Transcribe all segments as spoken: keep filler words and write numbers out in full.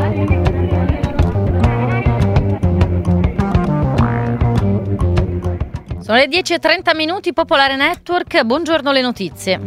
Sono le dieci e trenta minuti, Popolare Network, buongiorno le notizie.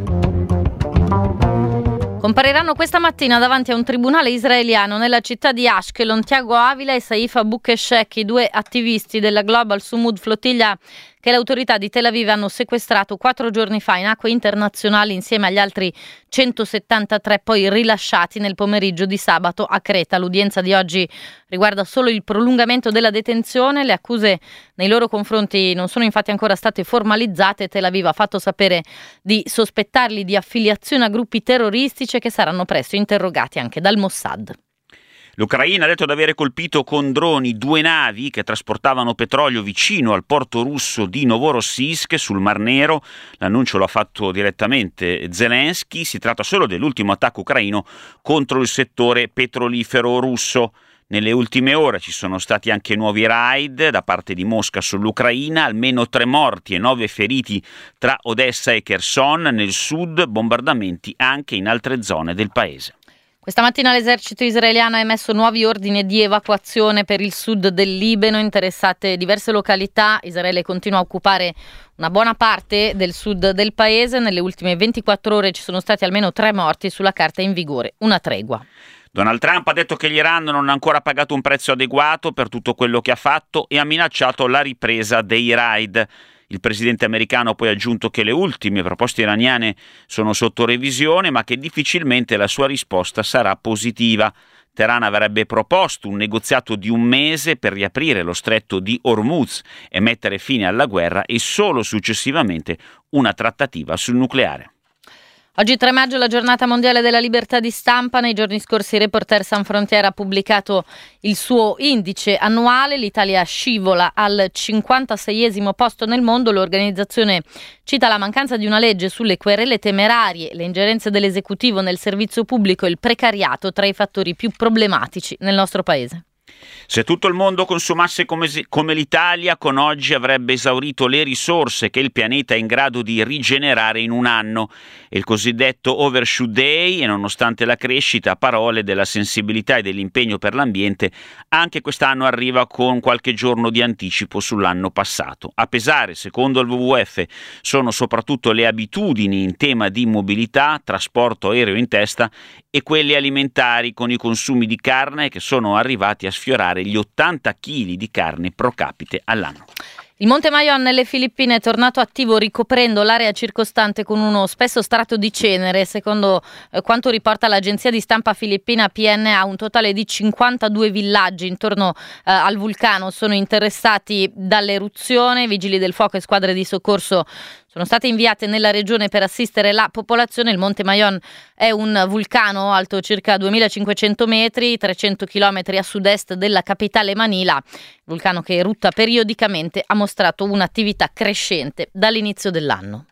Compariranno questa mattina davanti a un tribunale israeliano nella città di Ashkelon Tiago Avila e Saif Abu Keshek, i due attivisti della Global Sumud Flotilla che le autorità di Tel Aviv hanno sequestrato quattro giorni fa in acque internazionali insieme agli altri centosettantatré poi rilasciati nel pomeriggio di sabato a Creta. L'udienza di oggi riguarda solo il prolungamento della detenzione. Le accuse nei loro confronti non sono infatti ancora state formalizzate. Tel Aviv ha fatto sapere di sospettarli di affiliazione a gruppi terroristici che saranno presto interrogati anche dal Mossad. L'Ucraina ha detto di avere colpito con droni due navi che trasportavano petrolio vicino al porto russo di Novorossiysk sul Mar Nero. L'annuncio lo ha fatto direttamente Zelensky. Si tratta solo dell'ultimo attacco ucraino contro il settore petrolifero russo. Nelle ultime ore ci sono stati anche nuovi raid da parte di Mosca sull'Ucraina, almeno tre morti e nove feriti tra Odessa e Kherson nel sud, bombardamenti anche in altre zone del paese. Questa mattina l'esercito israeliano ha emesso nuovi ordini di evacuazione per il sud del Libano, interessate diverse località. Israele continua a occupare una buona parte del sud del paese. Nelle ultime ventiquattro ore ci sono stati almeno tre morti, sulla carta è in vigore una tregua. Donald Trump ha detto che l'Iran non ha ancora pagato un prezzo adeguato per tutto quello che ha fatto e ha minacciato la ripresa dei raid. Il presidente americano ha poi aggiunto che le ultime proposte iraniane sono sotto revisione, ma che difficilmente la sua risposta sarà positiva. Teheran avrebbe proposto un negoziato di un mese per riaprire lo stretto di Hormuz e mettere fine alla guerra e solo successivamente una trattativa sul nucleare. Oggi tre maggio è la giornata mondiale della libertà di stampa. Nei giorni scorsi Reporter Sans Frontiere ha pubblicato il suo indice annuale. L'Italia scivola al cinquantaseiesimo posto nel mondo. L'organizzazione cita la mancanza di una legge sulle querele temerarie, le ingerenze dell'esecutivo nel servizio pubblico e il precariato tra i fattori più problematici nel nostro paese. Se tutto il mondo consumasse come, come l'Italia, con oggi avrebbe esaurito le risorse che il pianeta è in grado di rigenerare in un anno. È il cosiddetto Overshoot Day e nonostante la crescita a parole della sensibilità e dell'impegno per l'ambiente, anche quest'anno arriva con qualche giorno di anticipo sull'anno passato. A pesare, secondo il W W F, sono soprattutto le abitudini in tema di mobilità, trasporto aereo in testa e quelli alimentari, con i consumi di carne che sono arrivati a sfiorare gli ottanta chili di carne pro capite all'anno. Il Monte Mayon nelle Filippine è tornato attivo ricoprendo l'area circostante con uno spesso strato di cenere. Secondo eh, quanto riporta l'agenzia di stampa filippina P N A, un totale di cinquantadue villaggi intorno eh, al vulcano sono interessati dall'eruzione. Vigili del fuoco e squadre di soccorso sono state inviate nella regione per assistere la popolazione. Il Monte Mayon è un vulcano alto circa duemilacinquecento metri, trecento chilometri a sud-est della capitale Manila. Il vulcano che erutta periodicamente ha mostrato un'attività crescente dall'inizio dell'anno.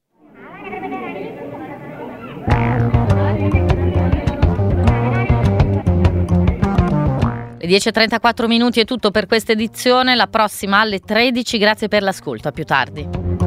Le dieci e trentaquattro minuti è tutto per questa edizione, la prossima alle tredici. Grazie per l'ascolto, a più tardi.